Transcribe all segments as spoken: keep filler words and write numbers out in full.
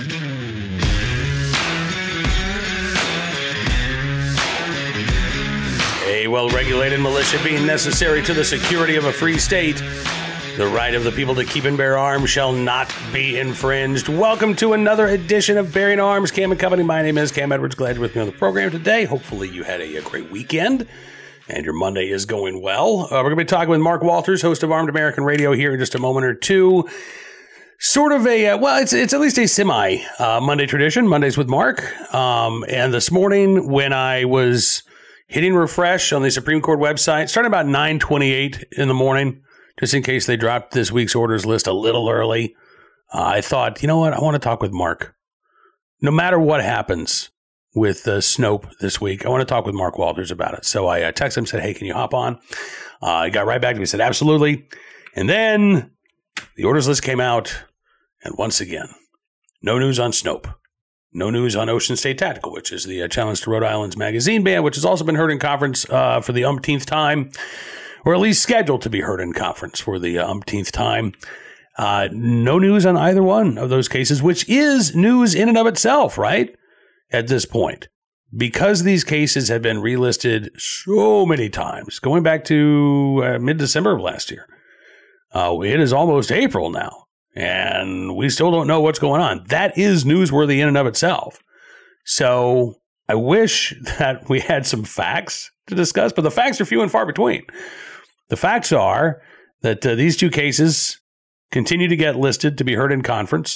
A well-regulated militia being necessary to the security of a free state, the right of the people to keep and bear arms shall not be infringed. Welcome to another edition of Bearing Arms, Cam and Company. My name is Cam Edwards. Glad you're with me on the program today. Hopefully you had a, a great weekend and your Monday is going well. Uh, we're going to be talking with Mark Walters, host of Armed American Radio, here in just a moment or two. Sort of a, uh, well, it's it's at least a semi uh, Monday tradition, Mondays with Mark. Um, and this morning when I was hitting refresh on the Supreme Court website, starting about nine twenty-eight in the morning, just in case they dropped this week's orders list a little early, uh, I thought, you know what, I want to talk with Mark. No matter what happens with uh, Snopes this week, I want to talk with Mark Walters about it. So I uh, texted him, said, hey, can you hop on? Uh, he got right back to me, said, absolutely. And then the orders list came out, and once again, no news on Snopes. No news on Ocean State Tactical, which is the uh, challenge to Rhode Island's magazine ban, which has also been heard in conference uh, for the umpteenth time, or at least scheduled to be heard in conference for the uh, umpteenth time. Uh, no news on either one of those cases, which is news in and of itself, right? At this point, because these cases have been relisted so many times, going back to uh, mid-December of last year. Uh, it is almost April now. And we still don't know what's going on. That is newsworthy in and of itself. So I wish that we had some facts to discuss, but the facts are few and far between. The facts are that uh, these two cases continue to get listed to be heard in conference,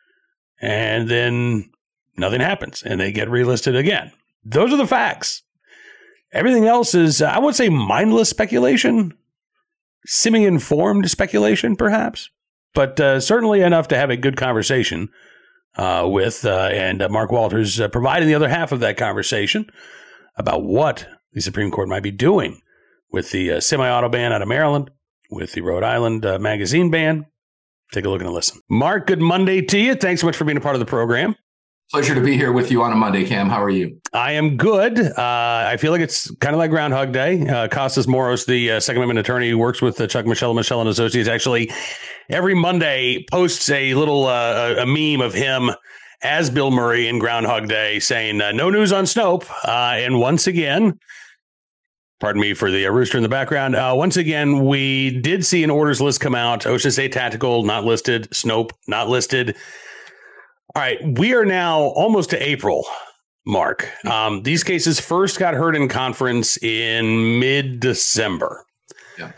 and then nothing happens, and they get relisted again. Those are the facts. Everything else is, uh, I would say, mindless speculation, semi-informed speculation, perhaps. But uh, certainly enough to have a good conversation uh, with, uh, and uh, Mark Walters uh, providing the other half of that conversation about what the Supreme Court might be doing with the uh, semi-auto ban out of Maryland, with the Rhode Island uh, magazine ban. Take a look and a listen. Mark, good Monday to you. Thanks so much for being a part of the program. Pleasure to be here with you on a Monday, Cam. How are you? I am good. Uh, I feel like it's kind of like Groundhog Day. Uh, Costas Moros, the uh, Second Amendment attorney who works with uh, Chuck Michelle, Michelle and Associates, actually every Monday posts a little uh, a meme of him as Bill Murray in Groundhog Day saying, uh, no news on Snopes. Uh, and once again, pardon me for the uh, rooster in the background. Uh, once again, we did see an orders list come out. Ocean State Tactical, not listed. Snopes, not listed. All right, we are now almost to April, Mark. Um, these cases first got heard in conference in mid-December. Yeah.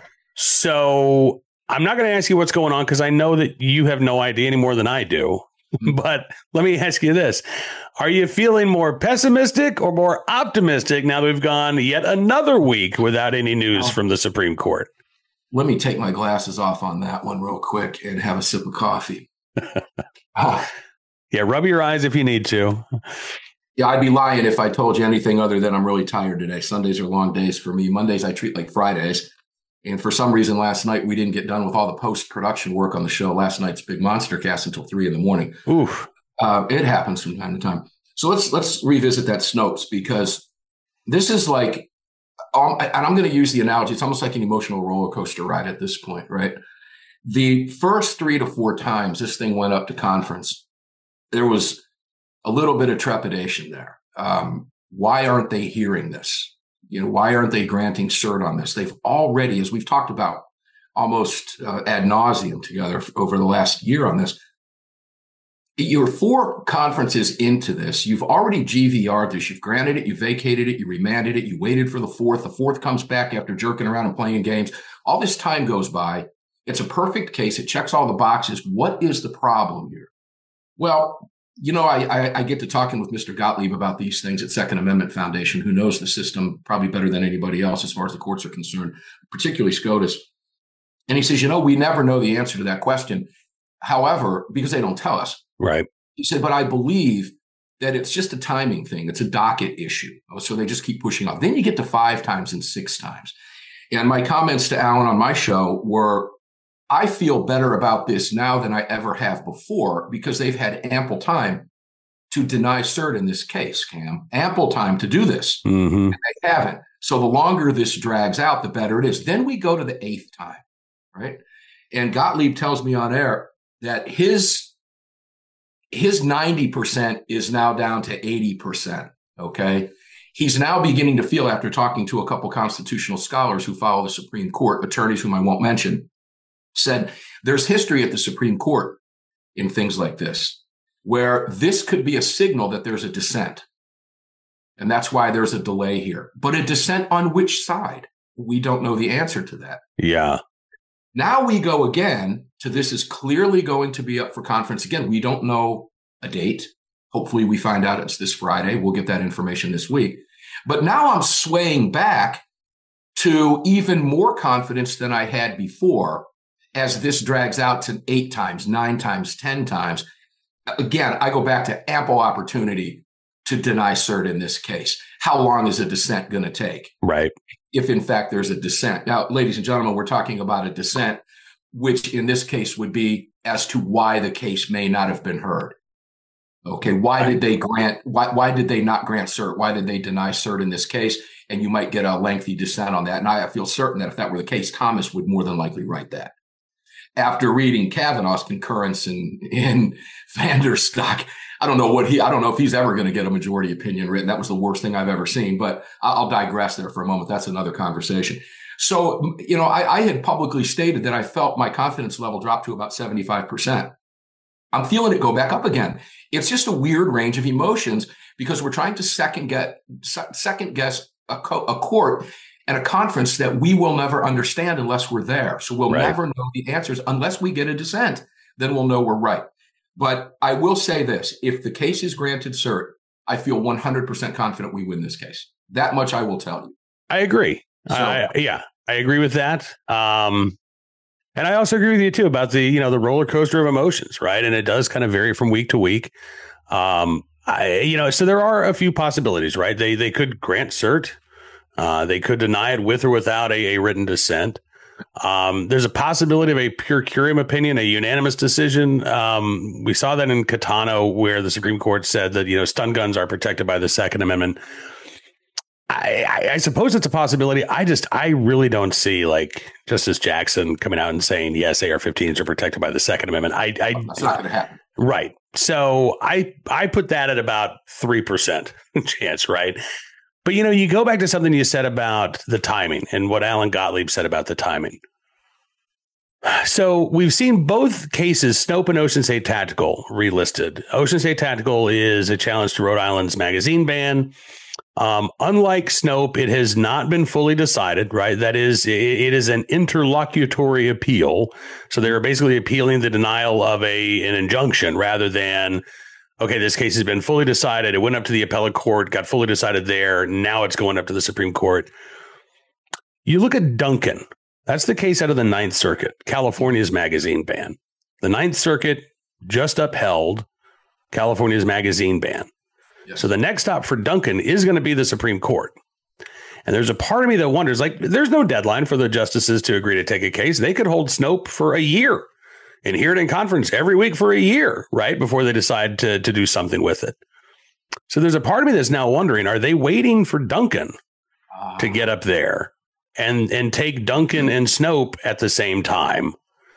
So I'm not going to ask you what's going on because I know that you have no idea any more than I do. Mm-hmm. But let me ask you this. Are you feeling more pessimistic or more optimistic now that we've gone yet another week without any news oh. from the Supreme Court? Let me take my glasses off on that one real quick and have a sip of coffee. oh. Yeah, rub your eyes if you need to. Yeah, I'd be lying if I told you anything other than I'm really tired today. Sundays are long days for me. Mondays I treat like Fridays. And for some reason last night we didn't get done with all the post-production work on the show. Last night's big monster cast until three in the morning. Oof. Uh, it happens from time to time. So let's let's revisit that Snopes, because this is like, um, and I'm going to use the analogy, it's almost like an emotional roller coaster ride at this point, right? The first three to four times this thing went up to conference, there was a little bit of trepidation there. Um, why aren't they hearing this? You know, why aren't they granting cert on this? They've already, as we've talked about almost uh, ad nauseum together over the last year on this, you're four conferences into this. You've already G V R'd this. You've granted it, you vacated it, you remanded it, you waited for the fourth. The fourth comes back after jerking around and playing games. All this time goes by. It's a perfect case. It checks all the boxes. What is the problem here? Well, you know, I, I, I get to talking with Mister Gottlieb about these things at Second Amendment Foundation, who knows the system probably better than anybody else as far as the courts are concerned, particularly SCOTUS. And he says, you know, we never know the answer to that question. However, because they don't tell us. Right. He said, but I believe that it's just a timing thing. It's a docket issue. So they just keep pushing off. Then you get to five times and six times. And my comments to Alan on my show were, I feel better about this now than I ever have before because they've had ample time to deny cert in this case, Cam. Ample time to do this. Mm-hmm. And they haven't. So the longer this drags out, the better it is. Then we go to the eighth time, right? And Gottlieb tells me on air that his his ninety percent is now down to eighty percent. Okay. He's now beginning to feel, after talking to a couple constitutional scholars who follow the Supreme Court, attorneys whom I won't mention, said there's history at the Supreme Court in things like this, where this could be a signal that there's a dissent. And that's why there's a delay here. But a dissent on which side? We don't know the answer to that. Yeah. Now we go again to this is clearly going to be up for conference again. We don't know a date. Hopefully we find out it's this Friday. We'll get that information this week. But now I'm swaying back to even more confidence than I had before as this drags out to eight times, nine times, ten times. Again, I go back to ample opportunity to deny cert in this case. How long is a dissent going to take? Right. If in fact there's a dissent. Now, ladies and gentlemen, we're talking about a dissent, which in this case would be as to why the case may not have been heard. Okay, why did they grant, why, why did they not grant cert? Why did they deny cert in this case? And you might get a lengthy dissent on that. And I feel certain that if that were the case, Thomas would more than likely write that. After reading Kavanaugh's concurrence in, in Vanderstock, I don't know what he, I don't know if he's ever going to get a majority opinion written. That was the worst thing I've ever seen, but I'll digress there for a moment. That's another conversation. So, you know, I, I had publicly stated that I felt my confidence level dropped to about seventy-five percent. I'm feeling it go back up again. It's just a weird range of emotions because we're trying to second get second guess a, co- a court and a conference that we will never understand unless we're there. So we'll right. never know the answers unless we get a dissent. Then we'll know we're right. But I will say this: if the case is granted cert, I feel one hundred percent confident we win this case. That much I will tell you. I agree. So, I, yeah, I agree with that. Um, And I also agree with you, too, about the, you know, the roller coaster of emotions. Right. And it does kind of vary from week to week. Um, I, you know, so there are a few possibilities. Right. They they could grant cert. Uh, they could deny it with or without a, a written dissent. Um, there's a possibility of a pure curiam opinion, a unanimous decision. Um, we saw that in Catano, where the Supreme Court said that, you know, stun guns are protected by the Second Amendment. I, I, I suppose it's a possibility. I just I really don't see like Justice Jackson coming out and saying, yes, A R fifteens are protected by the Second Amendment. I, I That's not going to happen. Right. So I I put that at about three percent chance. Right. But, you know, you go back to something you said about the timing and what Alan Gottlieb said about the timing. So we've seen both cases, Snope and Ocean State Tactical, relisted. Ocean State Tactical is a challenge to Rhode Island's magazine ban. Um, unlike Snope, it has not been fully decided, right? That is, it, it is an interlocutory appeal. So they're basically appealing the denial of a an injunction rather than, okay, this case has been fully decided. It went up to the appellate court, got fully decided there. Now it's going up to the Supreme Court. You look at Duncan. That's the case out of the Ninth Circuit, California's magazine ban. The Ninth Circuit just upheld California's magazine ban. Yes. So the next stop for Duncan is going to be the Supreme Court. And there's a part of me that wonders, like, there's no deadline for the justices to agree to take a case. They could hold Snope for a year and hear it in conference every week for a year, right, before they decide to, to do something with it. So there's a part of me that's now wondering, are they waiting for Duncan uh, to get up there and, and take Duncan and Snope at the same time?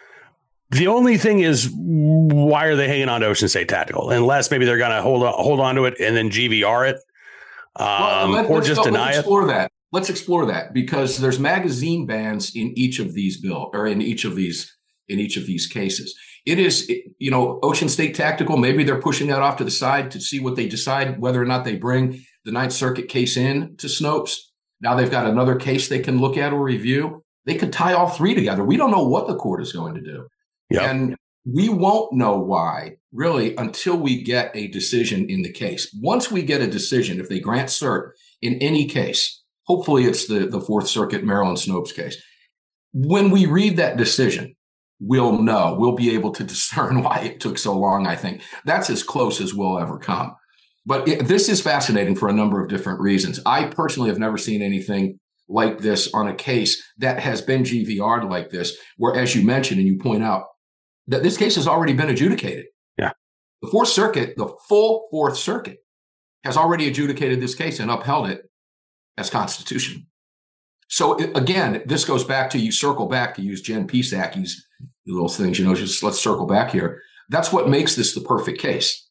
The only thing is, why are they hanging on to Ocean State Tactical? Unless maybe they're going to hold on, hold on to it and then G V R it, um, well, let, or just go, deny let's it. Explore that. Let's explore that because there's magazine bans in each of these bill or in each of these in each of these cases. It is, you know, Ocean State Tactical. Maybe they're pushing that off to the side to see what they decide whether or not they bring the Ninth Circuit case in to Snopes. Now they've got another case they can look at or review. They could tie all three together. We don't know what the court is going to do. Yep. And we won't know why, really, until we get a decision in the case. Once we get a decision, if they grant cert in any case, hopefully it's the, the Fourth Circuit Maryland Snopes case. When we read that decision, we'll know. We'll be able to discern why it took so long, I think. That's as close as we'll ever come. But it, this is fascinating for a number of different reasons. I personally have never seen anything like this on a case that has been G V R'd like this, where, as you mentioned and you point out, that this case has already been adjudicated. Yeah. The Fourth Circuit, the full Fourth Circuit, has already adjudicated this case and upheld it as constitutional. So it, again, this goes back to, you circle back to use Jen Psaki's little things, you know, just let's circle back here. That's what makes this the perfect case.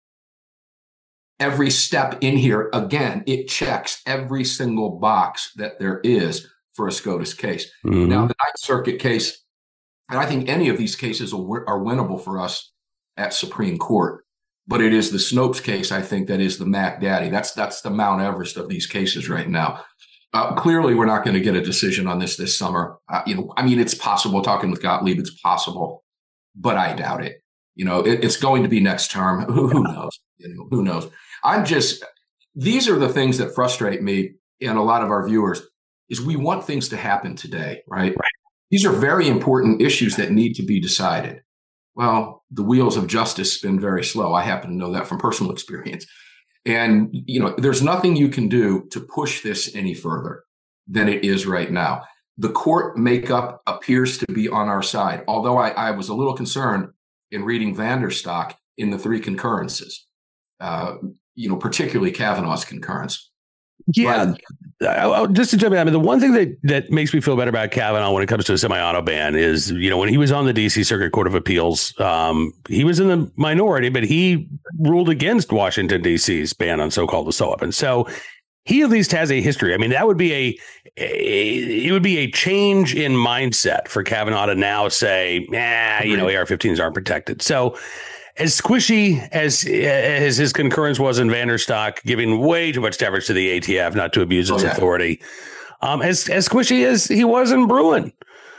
Every step in here, again, it checks every single box that there is for a SCOTUS case. Mm-hmm. Now, the Ninth Circuit case, and I think any of these cases are, are winnable for us at Supreme Court, but it is the Snopes case, I think, that is the Mac Daddy. That's that's the Mount Everest of these cases right now. Uh, clearly, we're not going to get a decision on this this summer. Uh, you know, I mean, it's possible. Talking with Gottlieb, it's possible, but I doubt it. You know, it, it's going to be next term. Who, who knows? You know, who knows? I'm just. These are the things that frustrate me and a lot of our viewers. Is we want things to happen today, right? Right. These are very important issues that need to be decided. Well, the wheels of justice spin very slow. I happen to know that from personal experience. And, you know, there's nothing you can do to push this any further than it is right now. The court makeup appears to be on our side, although I, I was a little concerned in reading Vanderstock in the three concurrences, uh, you know, particularly Kavanaugh's concurrence. Yeah, but, just to jump in, I mean, the one thing that, that makes me feel better about Kavanaugh when it comes to a semi-auto ban is, you know, when he was on the D C Circuit Court of Appeals, um, he was in the minority, but he ruled against Washington, D C's ban on so-called assault weapons. So he at least has a history. I mean, that would be a, a it would be a change in mindset for Kavanaugh to now say, nah, you know, A R fifteens aren't protected. So as squishy as as his concurrence was in Vanderstock, giving way too much deference to the A T F, not to abuse its oh, yeah. authority, um, as as squishy as he was in Bruen,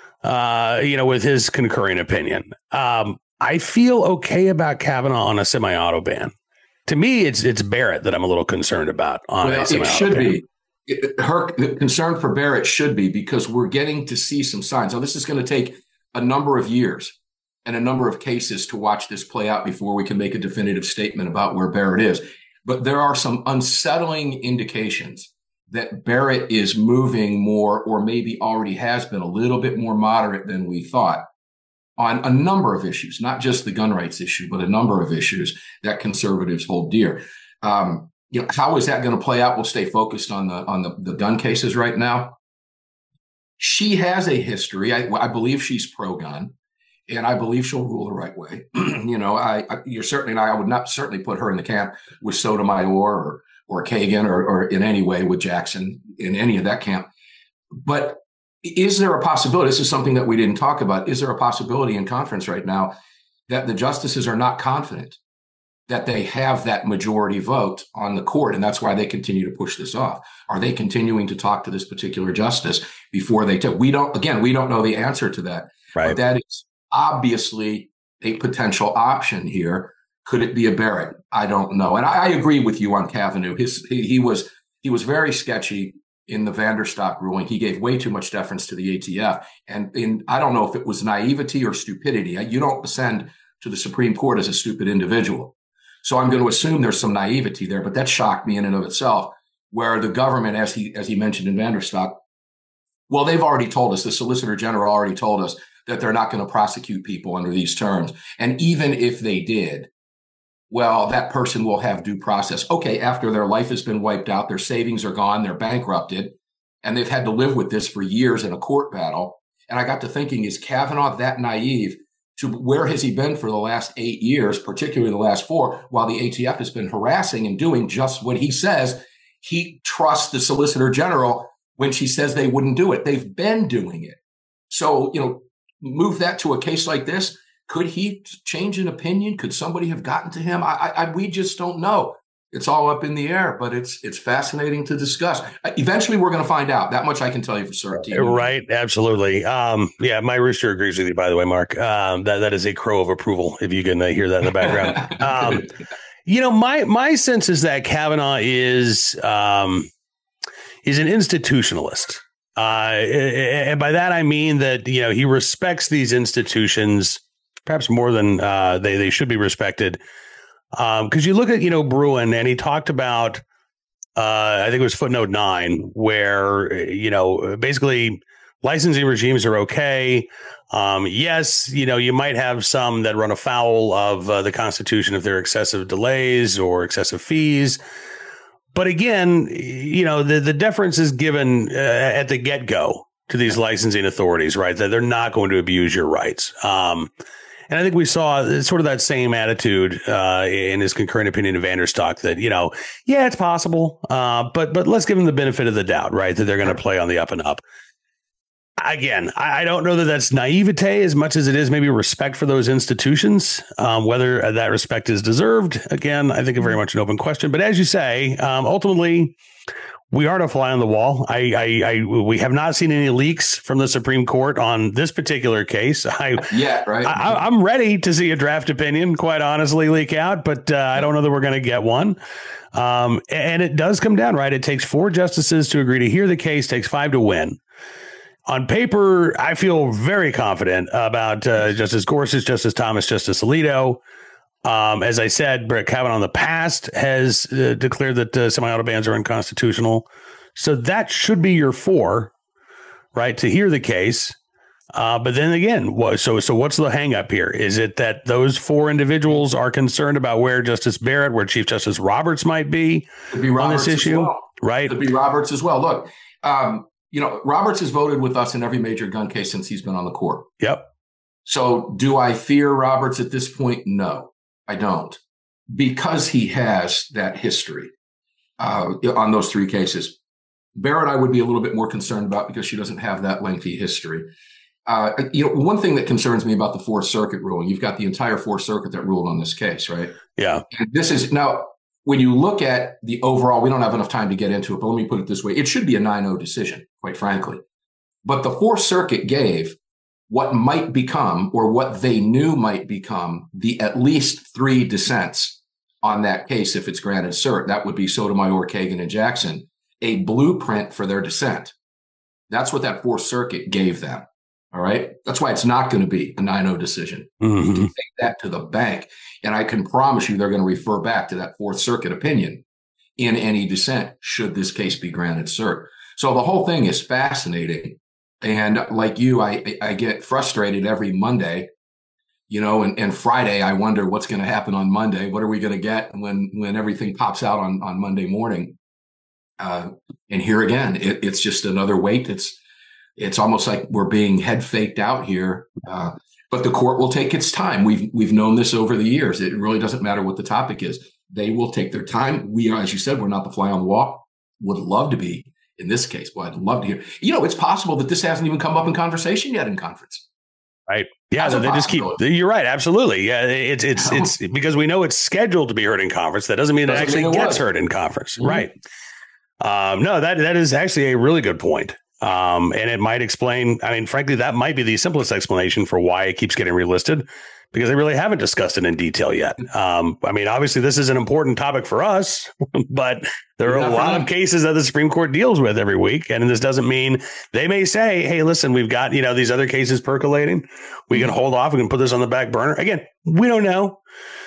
uh, you know, with his concurring opinion, um, I feel okay about Kavanaugh on a semi-auto ban. To me, it's it's Barrett that I'm a little concerned about. On well, a it should ban. be. It, her the concern for Barrett should be because we're getting to see some signs. Now, this is going to take a number of years and a number of cases to watch this play out before we can make a definitive statement about where Barrett is. But there are some unsettling indications that Barrett is moving more, or maybe already has been, a little bit more moderate than we thought on a number of issues, not just the gun rights issue, but a number of issues that conservatives hold dear. Um, you know, how is that going to play out? We'll stay focused on the on the, the gun cases right now. She has a history. I, I believe she's pro-gun. And I believe she'll rule the right way. you know, I, I you're certainly, I would not certainly put her in the camp with Sotomayor or or Kagan or, or in any way with Jackson in any of that camp. But is there a possibility? This is something that we didn't talk about. Is there a possibility in conference right now that the justices are not confident that they have that majority vote on the court, and that's why they continue to push this off? Are they continuing to talk to this particular justice before they take? We don't. Again, we don't know the answer to that. Right. But that is obviously a potential option here. Could it be a Barrett? I don't know. And I, I agree with you on Kavanaugh. His he, he was he was very sketchy in the Vanderstock ruling. He gave way too much deference to the A T F. And in I don't know if it was naivety or stupidity. You don't ascend to the Supreme Court as a stupid individual. So I'm going to assume there's some naivety there, but that shocked me in and of itself, where the government, as he as he mentioned in Vanderstock, well, they've already told us, the Solicitor General already told us that they're not going to prosecute people under these terms. And even if they did, well, that person will have due process. Okay, after their life has been wiped out, their savings are gone, they're bankrupted, and they've had to live with this for years in a court battle. And I got to thinking, is Kavanaugh that naive to where has he been for the last eight years, particularly the last four, while the A T F has been harassing and doing just what he says? He trusts the Solicitor General when she says they wouldn't do it. They've been doing it. So, you know, move that to a case like this. Could he change an opinion? Could somebody have gotten to him? I, I, we just don't know. It's all up in the air, but it's it's fascinating to discuss. Eventually, we're going to find out. That much I can tell you for certain. Right, absolutely. Um, yeah, my rooster agrees with you. By the way, Mark, um, that that is a crow of approval. If you can uh, hear that in the background, um, you know, my my sense is that Kavanaugh is um, is an institutionalist. Uh, and by that, I mean that, you know, he respects these institutions perhaps more than uh, they, they should be respected. Because um, you look at, you know, Bruen, and he talked about, uh, I think it was footnote nine, where, you know, basically licensing regimes are okay. Um, yes, you know, you might have some that run afoul of uh, the Constitution if there are excessive delays or excessive fees. But again, you know, the, the deference is given uh, at the get-go to these licensing authorities, right? That they're not going to abuse your rights. Um, And I think we saw sort of that same attitude uh, in his concurrent opinion of Vanderstock that, you know, yeah, it's possible, uh, but but let's give him the benefit of the doubt, right, that they're going to play on the up and up. Again, I don't know that that's naivete as much as it is maybe respect for those institutions. Um, whether that respect is deserved, again, I think a very much an open question. But as you say, um, ultimately, we aren't a fly on the wall. I, I, I, we have not seen any leaks from the Supreme Court on this particular case. I, yeah, right. I, I'm ready to see a draft opinion, quite honestly, leak out, but uh, I don't know that we're going to get one. Um, and it does come down, right? It takes four justices to agree to hear the case, takes five to win. On paper, I feel very confident about uh, Justice Gorsuch, Justice Thomas, Justice Alito. Um, as I said, Brett Kavanaugh in the past has uh, declared that uh, semi-auto bans are unconstitutional. So that should be your four, right, to hear the case. Uh, but then again, what, so so what's the hang up here? Is it that those four individuals are concerned about where Justice Barrett, where Chief Justice Roberts might be, be on this issue? Well. Right. Could be Roberts as well. Look, um, you know, Roberts has voted with us in every major gun case since he's been on the court. Yep. So do I fear Roberts at this point? No, I don't, because he has that history uh, on those three cases. Barrett, I would be a little bit more concerned about because she doesn't have that lengthy history. Uh, you know, one thing that concerns me about the Fourth Circuit ruling, you've got the entire Fourth Circuit that ruled on this case, right? Yeah. And this is now, when you look at the overall, we don't have enough time to get into it, but let me put it this way. It should be a nine oh decision, quite frankly. But the Fourth Circuit gave what might become, or what they knew might become, the at least three dissents on that case if it's granted cert. That would be Sotomayor, Kagan, and Jackson, a blueprint for their dissent. That's what that Fourth Circuit gave them. All right. That's why it's not going to be a nine oh decision. Mm-hmm. You can take that to the bank. And I can promise you they're going to refer back to that Fourth Circuit opinion in any dissent should this case be granted cert. So the whole thing is fascinating. And like you, I, I get frustrated every Monday, you know, and, and Friday, I wonder what's going to happen on Monday. What are we going to get when, when everything pops out on, on Monday morning? Uh, and here again, it, it's just another weight. It's, It's almost like we're being head faked out here, uh, but the court will take its time. We've we've known this over the years. It really doesn't matter what the topic is. They will take their time. We are, as you said, we're not the fly on the wall. Would love to be in this case. Well, I'd love to hear. You know, it's possible that this hasn't even come up in conversation yet in conference. Right. Yeah. That's they just keep. You're right. Absolutely. Yeah. It's it's it's because we know it's scheduled to be heard in conference. That doesn't mean doesn't it actually mean it gets was. heard in conference. Mm-hmm. Right. Um, no, that that is actually a really good point. Um, and it might explain, I mean, frankly, that might be the simplest explanation for why it keeps getting relisted, because they really haven't discussed it in detail yet. Um, I mean, obviously, this is an important topic for us, but there are a lot of cases that the Supreme Court deals with every week. And this doesn't mean they may say, hey, listen, we've got, you know, these other cases percolating. We can hold off. We can put this on the back burner. Again, we don't know.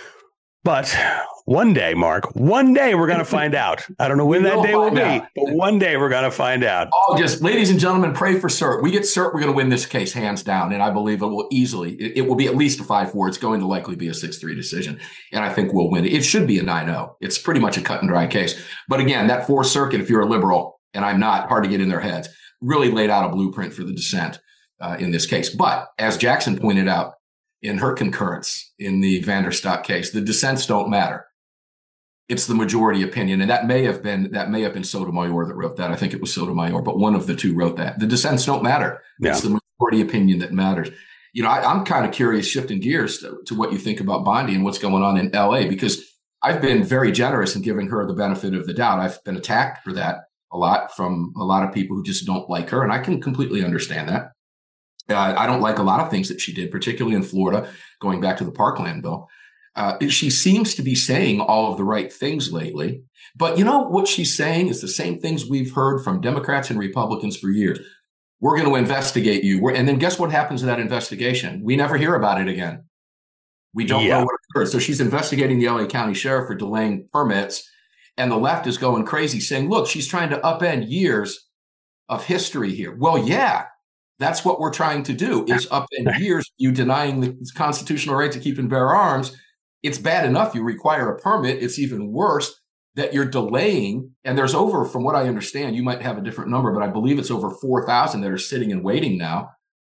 But one day, Mark, one day we're going to find out. I don't know when that day will be, but one day we're going to find out. Oh, just ladies and gentlemen, pray for cert. We get cert, we're going to win this case hands down. And I believe it will easily, it, it will be at least a five four. It's going to likely be a six three decision. And I think we'll win it. It should be a nine oh. It's pretty much a cut and dry case. But again, that Fourth Circuit, if you're a liberal, and I'm not, hard to get in their heads, really laid out a blueprint for the dissent uh, in this case. But as Jackson pointed out in her concurrence in the Vanderstock case, the dissents don't matter. It's the majority opinion. And that may have been, that may have been Sotomayor that wrote that. I think it was Sotomayor, but one of the two wrote that. The dissents don't matter. Yeah. It's the majority opinion that matters. You know, I, I'm kind of curious, shifting gears to, to what you think about Bondi and what's going on in L A, because I've been very generous in giving her the benefit of the doubt. I've been attacked for that a lot from a lot of people who just don't like her. And I can completely understand that. Uh, I don't like a lot of things that she did, particularly in Florida, going back to the Parkland bill. Uh, she seems to be saying all of the right things lately. But you know what she's saying is the same things we've heard from Democrats and Republicans for years. We're going to investigate you. We're, and then guess what happens to that investigation? We never hear about it again. We don't yeah. know what occurred. So she's investigating the L A County Sheriff for delaying permits. And the left is going crazy saying, look, she's trying to upend years of history here. Well, yeah. That's what we're trying to do, is upend years, you denying the constitutional right to keep and bear arms. It's bad enough you require a permit. It's even worse that you're delaying. And there's over, from what I understand, you might have a different number, but I believe it's over four thousand that are sitting and waiting now.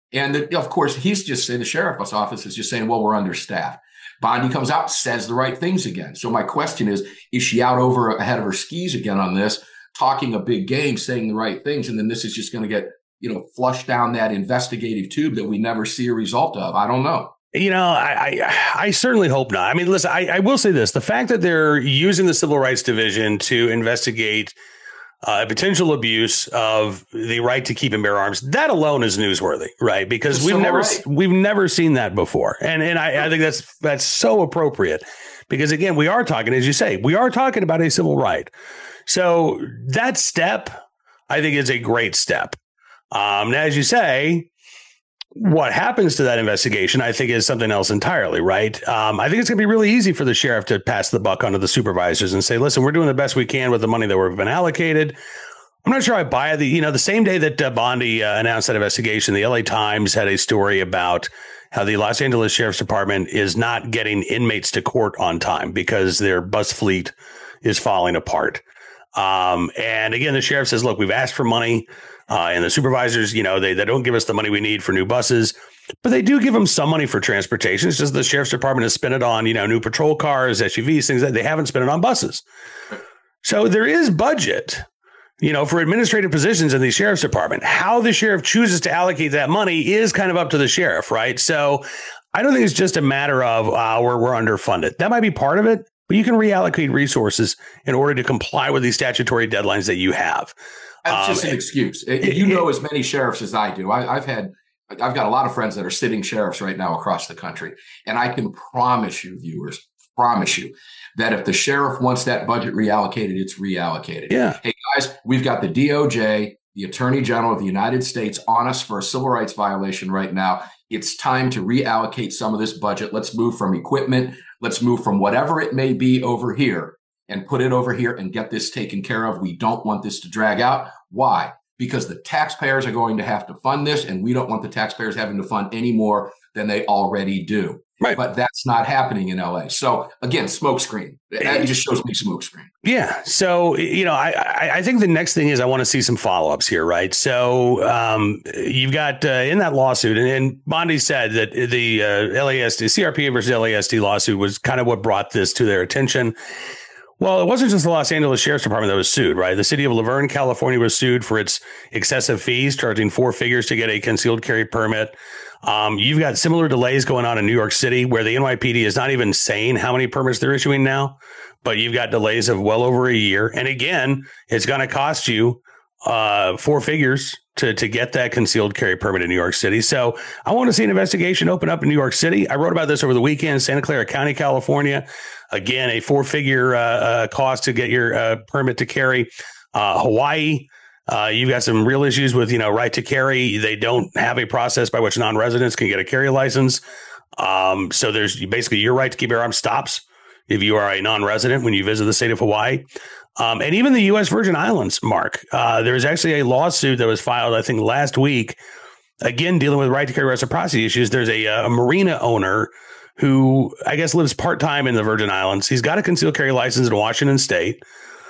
And the, of course, he's just saying, the sheriff's office is just saying, well, we're understaffed. Bondi comes out, says the right things again. So my question is, is she out over ahead of her skis again on this, talking a big game, saying the right things, and then this is just going to get, you know, flushed down that investigative tube that we never see a result of? I don't know. You know, I, I I certainly hope not. I mean, listen, I, I will say this. The fact that they're using the Civil Rights Division to investigate uh, potential abuse of the right to keep and bear arms, that alone is newsworthy, right? Because we've never right. we've never seen that before. And and I, I think that's that's so appropriate because, again, we are talking, as you say, we are talking about a civil right. So that step, I think, is a great step. Um, now, as you say, what happens to that investigation, I think, is something else entirely, right? Um, I think it's going to be really easy for the sheriff to pass the buck onto the supervisors and say, listen, we're doing the best we can with the money that we've been allocated. I'm not sure I buy the, you know, the same day that uh, Bondi uh, announced that investigation, the L A Times had a story about how the Los Angeles Sheriff's Department is not getting inmates to court on time because their bus fleet is falling apart. Um, and again, the sheriff says, look, we've asked for money. Uh, and the supervisors, you know, they, they don't give us the money we need for new buses, but they do give them some money for transportation. It's just the sheriff's department has spent it on, you know, new patrol cars, S U Vs, things that they haven't spent it on buses. So there is budget, you know, for administrative positions in the sheriff's department. How the sheriff chooses to allocate that money is kind of up to the sheriff, right? So I don't think it's just a matter of uh, we're, we're underfunded. That might be part of it, but you can reallocate resources in order to comply with these statutory deadlines that you have. That's just um, an excuse. It, you know as many sheriffs as I do. I, I've had, I've got a lot of friends that are sitting sheriffs right now across the country. And I can promise you, viewers, promise you that if the sheriff wants that budget reallocated, it's reallocated. Yeah. Hey, guys, we've got the D O J, the Attorney General of the United States on us for a civil rights violation right now. It's time to reallocate some of this budget. Let's move from equipment. Let's move from whatever it may be over here and put it over here and get this taken care of. We don't want this to drag out. Why? Because the taxpayers are going to have to fund this, and we don't want the taxpayers having to fund any more than they already do. Right. But that's not happening in L A. So again, smokescreen. That just shows me smokescreen. Yeah. So, you know, I, I, I think the next thing is I want to see some follow-ups here, right? So um, you've got uh, in that lawsuit, and, and Bondi said that the uh, L A S D, C R P A versus L A S D lawsuit was kind of what brought this to their attention. Well, it wasn't just the Los Angeles Sheriff's Department that was sued, right? The city of Laverne, California was sued for its excessive fees, charging four figures to get a concealed carry permit. Um, you've got similar delays going on in New York City, where the N Y P D is not even saying how many permits they're issuing now, but you've got delays of well over a year. And again, it's going to cost you uh, four figures to, to get that concealed carry permit in New York City. So I want to see an investigation open up in New York City. I wrote about this over the weekend, Santa Clara County, California. Again, a four-figure uh, uh, cost to get your uh, permit to carry. Uh, Hawaii, uh, you've got some real issues with, you know, right to carry. They don't have a process by which non-residents can get a carry license. Um, so there's basically your right to keep your arms stops if you are a non-resident when you visit the state of Hawaii. Um, and even the U S Virgin Islands, Mark, uh, there's actually a lawsuit that was filed, I think, last week, again, dealing with right to carry reciprocity issues. There's a, a marina owner who I guess lives part-time in the Virgin Islands. He's got a concealed carry license in Washington State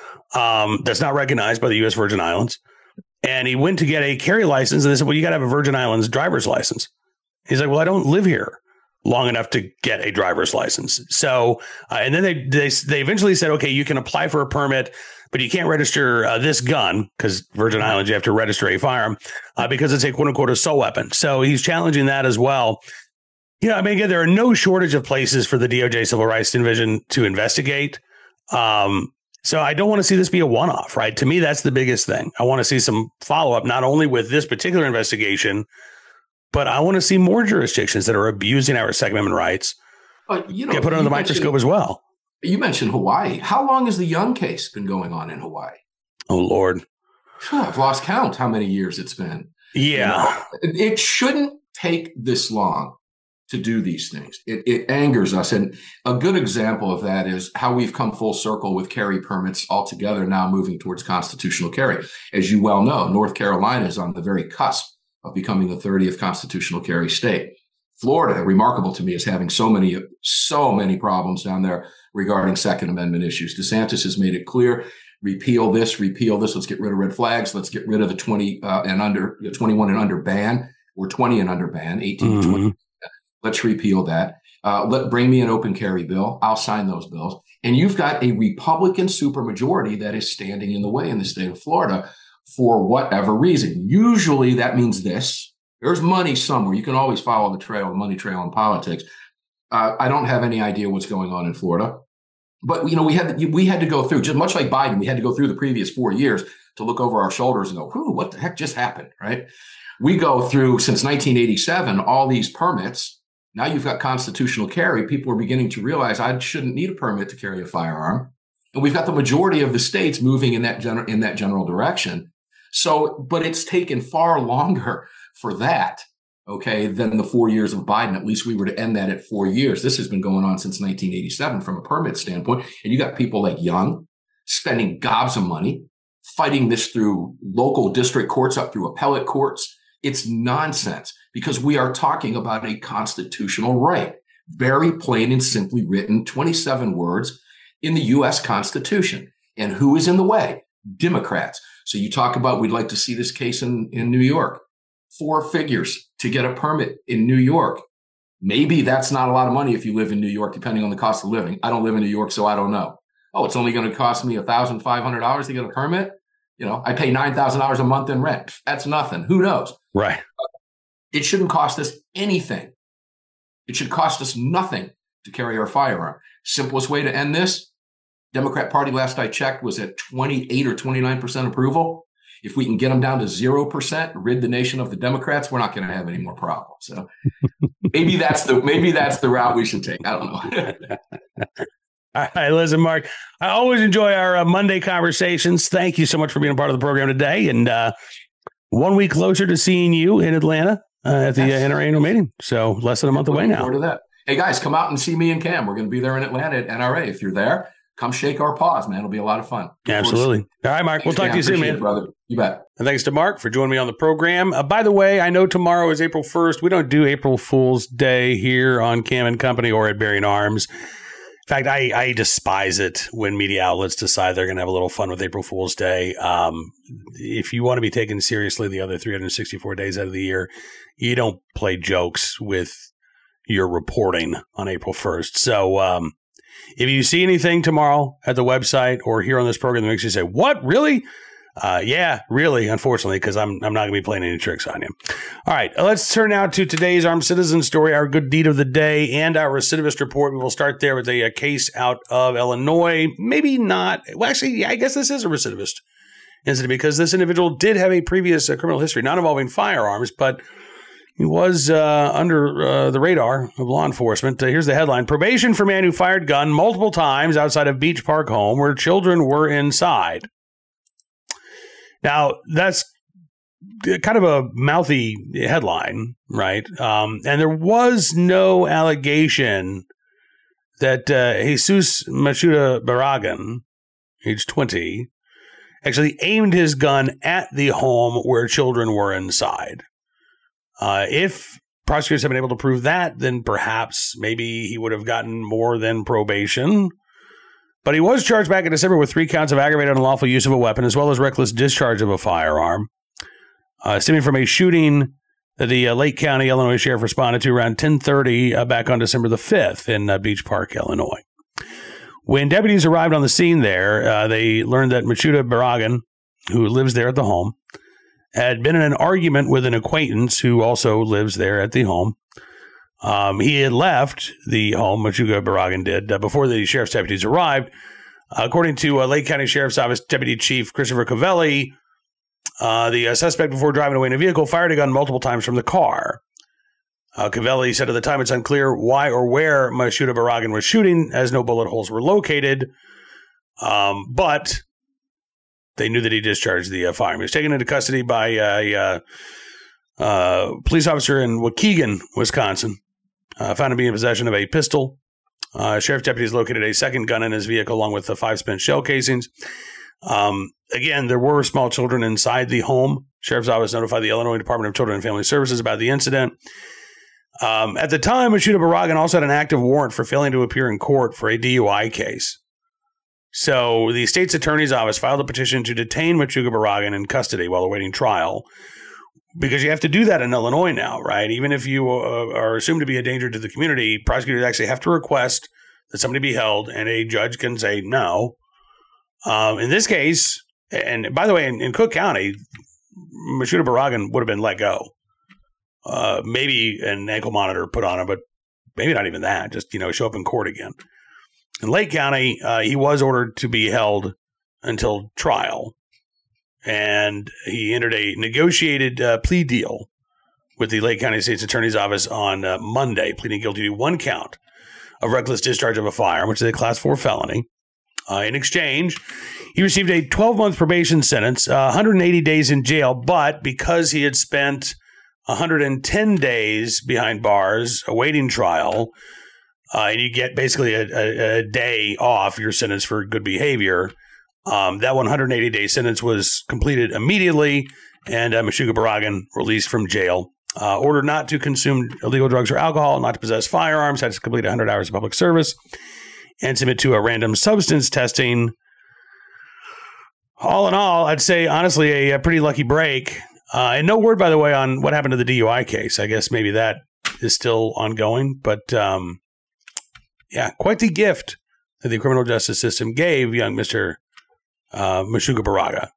um, that's not recognized by the U S Virgin Islands. And he went to get a carry license, and they said, well, you got to have a Virgin Islands driver's license. He's like, well, I don't live here long enough to get a driver's license. So, uh, and then they, they they eventually said, okay, you can apply for a permit, but you can't register uh, this gun, because Virgin Islands, you have to register a firearm uh, because it's a quote unquote assault weapon. So he's challenging that as well. Yeah, I mean, again, there are no shortage of places for the D O J Civil Rights Division to investigate. Um, so I don't want to see this be a one-off, right? To me, that's the biggest thing. I want to see some follow-up, not only with this particular investigation, but I want to see more jurisdictions that are abusing our Second Amendment rights uh, you know, get put under the microscope as well. You mentioned Hawaii. How long has the Young case been going on in Hawaii? Oh, Lord. I've lost count how many years it's been. Yeah. You know, it shouldn't take this long to do these things. It, it angers us. And a good example of that is how we've come full circle with carry permits altogether, now moving towards constitutional carry. As you well know, North Carolina is on the very cusp of becoming the thirtieth constitutional carry state. Florida, remarkable to me, is having so many, so many problems down there regarding Second Amendment issues. DeSantis has made it clear, repeal this, repeal this. Let's get rid of red flags. Let's get rid of the twenty uh, and under, the twenty-one and under ban. or twenty and under ban, eighteen mm-hmm. to twenty. Let's repeal that. Uh, let bring me an open carry bill. I'll sign those bills. And you've got a Republican supermajority that is standing in the way in the state of Florida for whatever reason. Usually that means this. There's money somewhere. You can always follow the trail, the money trail in politics. Uh, I don't have any idea what's going on in Florida. But, you know, we had we had to go through, just much like Biden, we had to go through the previous four years to look over our shoulders and go, whew, what the heck just happened, right? We go through, since nineteen eighty-seven, all these permits. Now you've got constitutional carry. People are beginning to realize I shouldn't need a permit to carry a firearm. And we've got the majority of the states moving in that gener- in that general direction. So, but it's taken far longer for that, okay, than the four years of Biden. At least we were to end that at four years. This has been going on since nineteen eighty-seven from a permit standpoint. And you got people like Young spending gobs of money, fighting this through local district courts up through appellate courts. It's nonsense because we are talking about a constitutional right, very plain and simply written, twenty-seven words in the U S Constitution. And who is in the way? Democrats. So you talk about, we'd like to see this case in, in New York. Four figures to get a permit in New York. Maybe that's not a lot of money if you live in New York, depending on the cost of living. I don't live in New York, so I don't know. Oh, it's only going to cost me one thousand five hundred dollars to get a permit? You know, I pay nine thousand dollars a month in rent. That's nothing. Who knows? Right. It shouldn't cost us anything. It should cost us nothing to carry our firearm. Simplest way to end this, Democrat Party, last I checked, was at twenty-eight or twenty-nine percent approval. If we can get them down to zero percent, rid the nation of the Democrats, we're not going to have any more problems. So maybe that's the maybe that's the route we should take. I don't know. All right, listen, Mark, I always enjoy our uh, Monday conversations. Thank you so much for being a part of the program today. And uh, one week closer to seeing you in Atlanta uh, at the yes. uh, N R A annual meeting. So less than a month away now. Forward to that. Hey, guys, come out and see me and Cam. We're going to be there in Atlanta at N R A. If you're there, come shake our paws, man. It'll be a lot of fun. Absolutely. All right, Mark. Thanks, we'll talk Cam. to you soon, man. It, brother. You bet. And thanks to Mark for joining me on the program. Uh, by the way, I know tomorrow is April first. We don't do April Fool's Day here on Cam and Company or at Bearing Arms. In fact, I, I despise it when media outlets decide they're going to have a little fun with April Fool's Day. Um, if you want to be taken seriously the other three hundred sixty-four days out of the year, you don't play jokes with your reporting on April first. So um, if you see anything tomorrow at the website or here on this program that makes you say, what, really? Uh, yeah, really, unfortunately, because I'm I'm not going to be playing any tricks on you. All right, let's turn now to today's Armed Citizen story, our good deed of the day, and our recidivist report. We will start there with a, a case out of Illinois. Maybe not. Well, actually, I guess this is a recidivist incident because this individual did have a previous uh, criminal history, not involving firearms, but he was uh, under uh, the radar of law enforcement. Uh, here's the headline. Probation for man who fired gun multiple times outside of Beach Park home where children were inside. Now, that's kind of a mouthy headline, right? Um, and there was no allegation that uh, Jesus Machuda Barragan, age twenty, actually aimed his gun at the home where children were inside. Uh, if prosecutors have been able to prove that, then perhaps maybe he would have gotten more than probation. But he was charged back in December with three counts of aggravated unlawful use of a weapon, as well as reckless discharge of a firearm, uh, stemming from a shooting that the uh, Lake County, Illinois sheriff responded to around ten thirty uh, back on December the fifth in uh, Beach Park, Illinois. When deputies arrived on the scene there, uh, they learned that Machuda Barragan, who lives there at the home, had been in an argument with an acquaintance who also lives there at the home. Um, he had left the home, Machuda Barragan did, uh, before the sheriff's deputies arrived. Uh, according to uh, Lake County Sheriff's Office Deputy Chief Christopher Covelli, uh, the uh, suspect, before driving away in a vehicle, fired a gun multiple times from the car. Uh, Covelli said at the time it's unclear why or where Machuda Barragan was shooting, as no bullet holes were located. Um, but they knew that he discharged the uh, firearm. He was taken into custody by a uh, uh, police officer in Waukegan, Wisconsin. Uh, found to be in possession of a pistol. Uh, sheriff deputies located a second gun in his vehicle along with the five spent shell casings. Um, again, there were small children inside the home. Sheriff's office notified the Illinois Department of Children and Family Services about the incident. Um, at the time, Machuda Barragan also had an active warrant for failing to appear in court for a D U I case. So the state's attorney's office filed a petition to detain Machuda Barragan in custody while awaiting trial. because you have to do that in Illinois now, right? Even if you uh, are assumed to be a danger to the community, prosecutors actually have to request that somebody be held, and a judge can say no. Um, in this case, and by the way, in, in Cook County, Meshuggah Baragan would have been let go. Uh, maybe an ankle monitor put on him, but maybe not even that. Just, you know, show up in court again. In Lake County, uh, he was ordered to be held until trial, and he entered a negotiated uh, plea deal with the Lake County State's Attorney's Office on uh, Monday, pleading guilty to one count of reckless discharge of a firearm, which is a class four felony. Uh, in exchange, he received a twelve-month probation sentence, uh, one hundred eighty days in jail, but because he had spent one hundred ten days behind bars awaiting trial, uh, and you get basically a, a, a day off your sentence for good behavior, um, that one hundred eighty day sentence was completed immediately, and uh, Meshuggah Baragan released from jail. Uh, ordered not to consume illegal drugs or alcohol, not to possess firearms, had to complete one hundred hours of public service, and submit to a random substance testing. All in all, I'd say, honestly, a, a pretty lucky break. Uh, and no word, by the way, on what happened to the D U I case. I guess maybe that is still ongoing. But, um, yeah, quite the gift that the criminal justice system gave young Mister Uh, Meshuggah Baraga.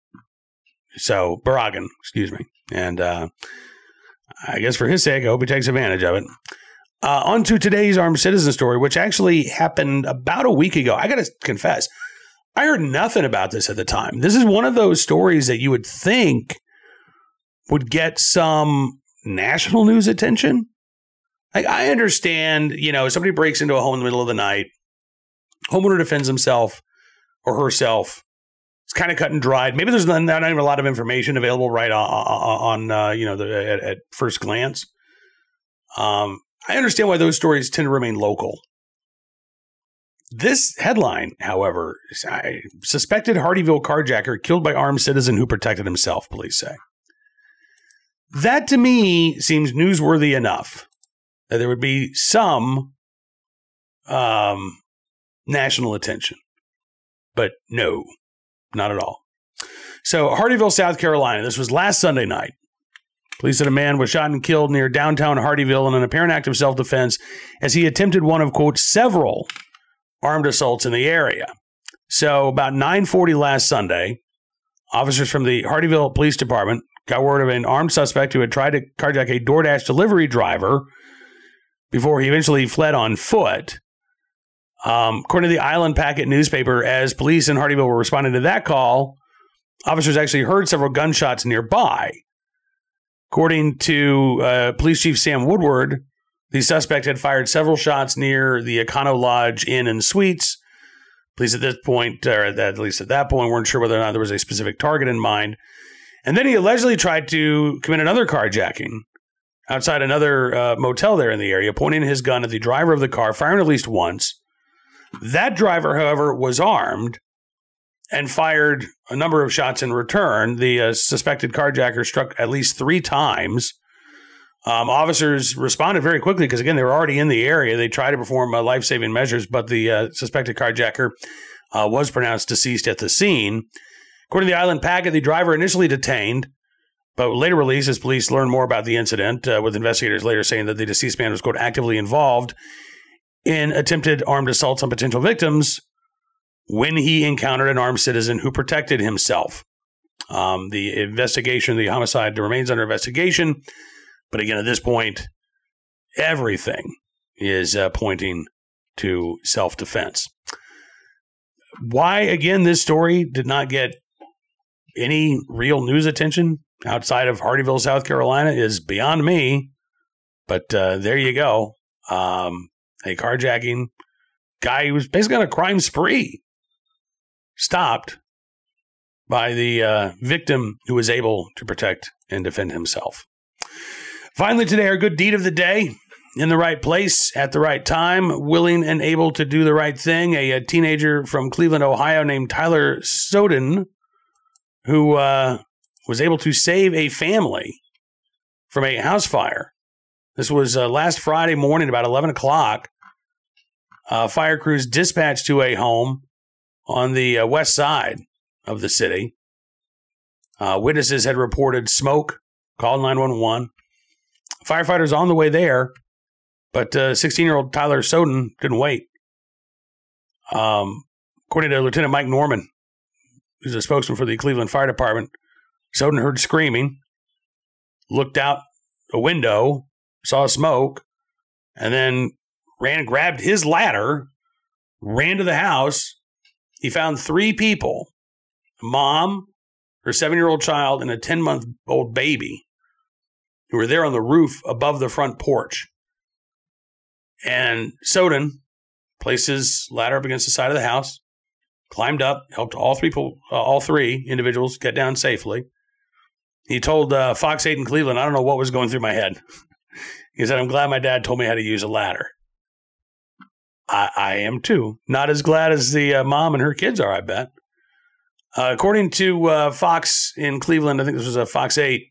So, Baragan, excuse me. And uh, I guess for his sake, I hope he takes advantage of it. Uh, on to today's armed citizen story, which actually happened about a week ago. I got to confess, I heard nothing about this at the time. This is one of those stories that you would think would get some national news attention. Like, I understand, you know, somebody breaks into a home in the middle of the night, homeowner defends himself or herself. It's kind of cut and dried. Maybe there's not, not even a lot of information available right on, on uh, you know, the, at, at first glance. Um, I understand why those stories tend to remain local. This headline, however, is, I, suspected Hardeeville carjacker killed by armed citizen who protected himself, police say. That, to me, seems newsworthy enough that there would be some um, national attention. But no, not at all. So, Hardeeville, South Carolina, this was last Sunday night. Police said a man was shot and killed near downtown Hardeeville in an apparent act of self-defense as he attempted one of, quote, several armed assaults in the area. So, about nine forty last Sunday, officers from the Hardeeville Police Department got word of an armed suspect who had tried to carjack a DoorDash delivery driver before he eventually fled on foot. Um, according to the Island Packet newspaper, as police in Hardeeville were responding to that call, officers actually heard several gunshots nearby. According to uh, Police Chief Sam Woodward, the suspect had fired several shots near the Econo Lodge Inn and Suites. Police at this point, or at least at that point, weren't sure whether or not there was a specific target in mind. And then he allegedly tried to commit another carjacking outside another uh, motel there in the area, pointing his gun at the driver of the car, firing at least once. That driver, however, was armed and fired a number of shots in return. The uh, suspected carjacker struck at least three times. Um, officers responded very quickly because, again, they were already in the area. They tried to perform uh, life-saving measures, but the uh, suspected carjacker uh, was pronounced deceased at the scene. According to the Island Packet, the driver initially detained, but later released as police learned more about the incident, uh, with investigators later saying that the deceased man was, quote, actively involved in attempted armed assaults on potential victims when he encountered an armed citizen who protected himself. Um, the investigation, the homicide remains under investigation. But again, at this point, everything is uh, pointing to self-defense. Why, again, this story did not get any real news attention outside of Hardeeville, South Carolina is beyond me. But uh, there you go. Um, a carjacking guy who was basically on a crime spree, stopped by the uh, victim who was able to protect and defend himself. Finally today, our good deed of the day. In the right place at the right time, willing and able to do the right thing. A, a teenager from Cleveland, Ohio named Tyler Soden, who uh, was able to save a family from a house fire. This was uh, last Friday morning, about eleven o'clock. Uh, fire crews dispatched to a home on the uh, west side of the city. Uh, witnesses had reported smoke called nine one one. Firefighters on the way there, but uh, sixteen-year-old Tyler Soden didn't wait. Um, according to Lieutenant Mike Norman, who's a spokesman for the Cleveland Fire Department, Soden heard screaming, looked out a window, saw smoke, and then ran and grabbed his ladder, ran to the house. He found three people, a mom, her seven-year-old child, and a ten-month-old baby, who were there on the roof above the front porch. And Soden placed his ladder up against the side of the house, climbed up, helped all three people, uh, all three individuals get down safely. He told uh, Fox eight in Cleveland, I don't know what was going through my head. He said, I'm glad my dad told me how to use a ladder. I, I am too. Not as glad as the uh, mom and her kids are, I bet. Uh, according to uh, Fox in Cleveland, I think this was a Fox eight,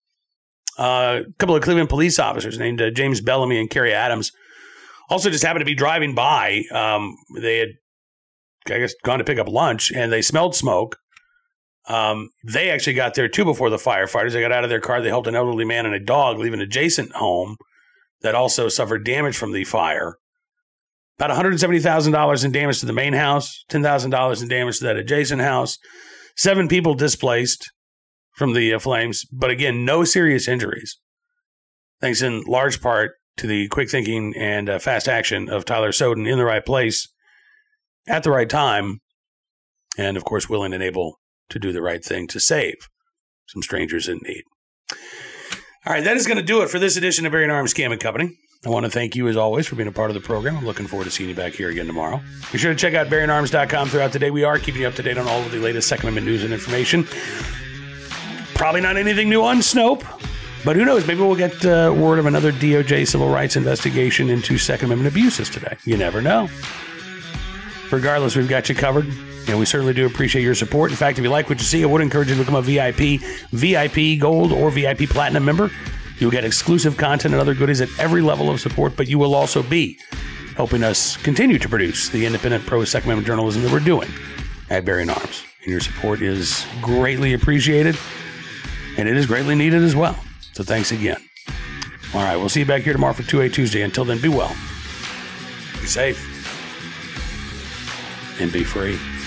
Uh, a couple of Cleveland police officers named uh, James Bellamy and Kerry Adams also just happened to be driving by. Um, they had, I guess, gone to pick up lunch, and they smelled smoke. Um, they actually got there, too, before the firefighters. They got out of their car. They helped an elderly man and a dog leave an adjacent home that also suffered damage from the fire. About one hundred seventy thousand dollars in damage to the main house, ten thousand dollars in damage to that adjacent house, seven people displaced from the uh, flames, but again, no serious injuries. Thanks in large part to the quick thinking and uh, fast action of Tyler Soden in the right place at the right time, and of course, willing and able to do the right thing to save some strangers in need. All right, that is going to do it for this edition of Bearing Arms Scam and Company. I want to thank you, as always, for being a part of the program. I'm looking forward to seeing you back here again tomorrow. Be sure to check out bearing arms dot com throughout the day. We are keeping you up to date on all of the latest Second Amendment news and information. Probably not anything new on Snopes, but who knows? Maybe we'll get uh, word of another D O J civil rights investigation into Second Amendment abuses today. You never know. Regardless, we've got you covered, and we certainly do appreciate your support. In fact, if you like what you see, I would encourage you to become a V I P, V I P Gold, or V I P Platinum member. You'll get exclusive content and other goodies at every level of support, but you will also be helping us continue to produce the independent pro-Second Amendment journalism that we're doing at Bearing Arms. And your support is greatly appreciated, and it is greatly needed as well. So thanks again. All right, we'll see you back here tomorrow for two A Tuesday. Until then, be well, be safe, and be free.